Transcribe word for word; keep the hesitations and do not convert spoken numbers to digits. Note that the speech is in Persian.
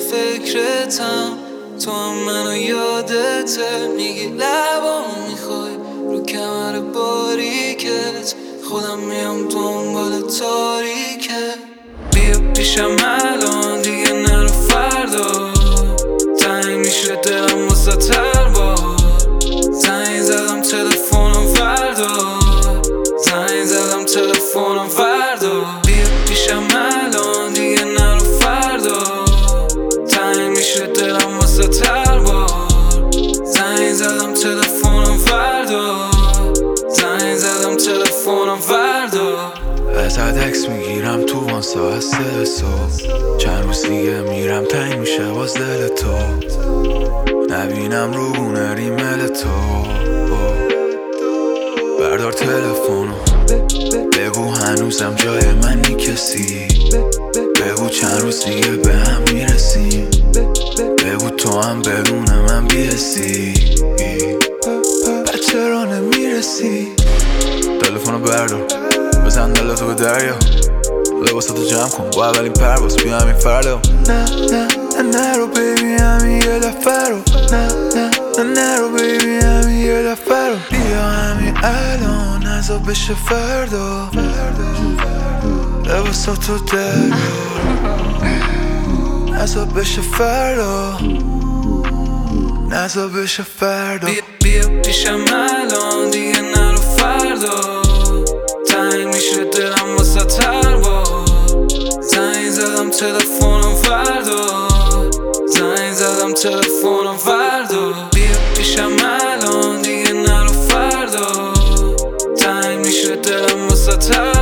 فکرتم، تو هم منو یادته. میگی لبام میخوای رو کمر باریکت، خودم میام دنبال تاریکت. بیا پیشم الان دیگه نرو فردا، تنگ میشه دلم واسه تر بار. زنگ زدم تلفنم وردار، زنگ زدم تلفنم وردار. بیا پیشم الان دیگه نرو فردا، تنگ میشه دلم واسه تر بار. زنگ زدم تلفنم وردار، زنگ زدم تلفنم وردار. ازت عکس میگیرم تو وان ساعت سه صبح، چند روز دیگه میرم تنگ میشه باز دل تو، نبینم رو گونه ریمل تو. بردار تلفنو بگو هنوزم جای منی کسی، بگو چند روز دیگه به هم میرسیم، بگو تو هم بدون من بیرسی. بعد چرا نمیرسی؟ تلفنو بردار بزن دلتو به دریا، لباساتو جمع کن با اولین پرواز بیا همین فردا. نه نه نه نرو بیبی همین یه دفعه رو، نه نه نه نرو بیبی همین یه دفعه رو. بیا همین الان نزا بشه فردا، لباساتو در نزا بشه فردا، نزا بشه فردا. بیا, بیا پیشم الان دیگه نرو فردا، تنگ میشه دلم واسه تر بار. زنگ زدم تلفنم وردار، زنگ زدم تلفنم وردار. بیا پیشم الان دیگه نرو فردا، تنگ میشه دلم واسه تر